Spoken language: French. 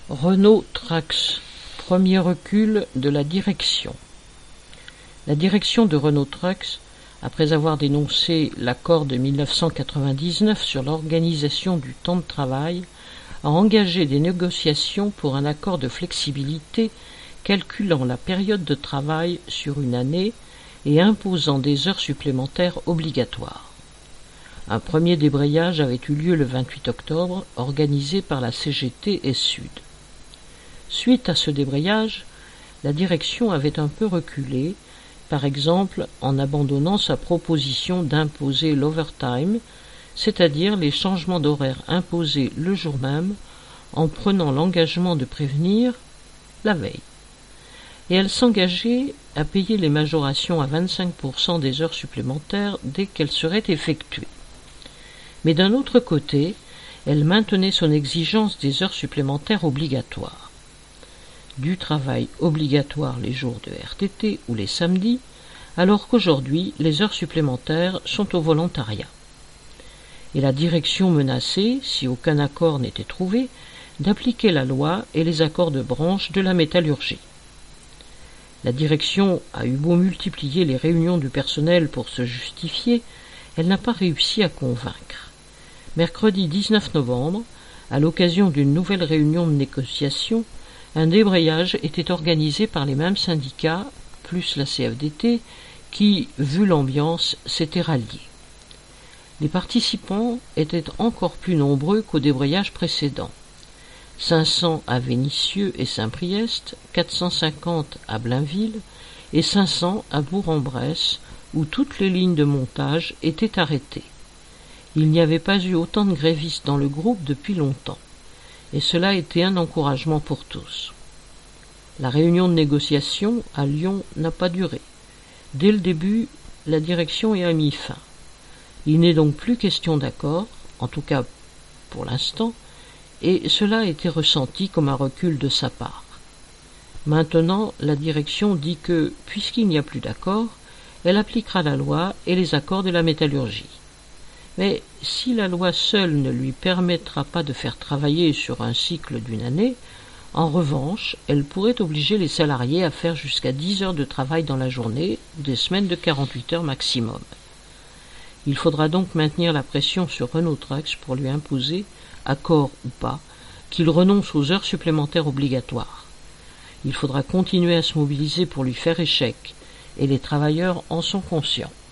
Renault Trucks, premier recul de la direction. La direction de Renault Trucks, après avoir dénoncé l'accord de 1999 sur l'organisation du temps de travail, a engagé des négociations pour un accord de flexibilité calculant la période de travail sur une année et imposant des heures supplémentaires obligatoires. Un premier débrayage avait eu lieu le 28 octobre, organisé par la CGT et Sud. Suite à ce débrayage, la direction avait un peu reculé, par exemple en abandonnant sa proposition d'imposer l'overtime, c'est-à-dire les changements d'horaire imposés le jour même, en prenant l'engagement de prévenir la veille. Et elle s'engageait à payer les majorations à 25% des heures supplémentaires dès qu'elles seraient effectuées. Mais d'un autre côté, elle maintenait son exigence des heures supplémentaires obligatoires. Du travail obligatoire les jours de RTT ou les samedis, alors qu'aujourd'hui les heures supplémentaires sont au volontariat. Et la direction menaçait, si aucun accord n'était trouvé, d'appliquer la loi et les accords de branche de la métallurgie. La direction a eu beau multiplier les réunions du personnel pour se justifier, elle n'a pas réussi à convaincre. Mercredi 19 novembre, à l'occasion d'une nouvelle réunion de négociation, un débrayage était organisé par les mêmes syndicats, plus la CFDT, qui, vu l'ambiance, s'étaient ralliés. Les participants étaient encore plus nombreux qu'au débrayage précédent. 500 à Vénissieux et Saint-Priest, 450 à Blainville et 500 à Bourg-en-Bresse, où toutes les lignes de montage étaient arrêtées. Il n'y avait pas eu autant de grévistes dans le groupe depuis longtemps, et cela était un encouragement pour tous. La réunion de négociation à Lyon n'a pas duré. Dès le début, la direction y a mis fin. Il n'est donc plus question d'accord, en tout cas pour l'instant, et cela a été ressenti comme un recul de sa part. Maintenant, la direction dit que, puisqu'il n'y a plus d'accord, elle appliquera la loi et les accords de la métallurgie. Mais si la loi seule ne lui permettra pas de faire travailler sur un cycle d'une année, en revanche, elle pourrait obliger les salariés à faire jusqu'à 10 heures de travail dans la journée ou des semaines de 48 heures maximum. Il faudra donc maintenir la pression sur Renault Trucks pour lui imposer, accord ou pas, qu'il renonce aux heures supplémentaires obligatoires. Il faudra continuer à se mobiliser pour lui faire échec, et les travailleurs en sont conscients.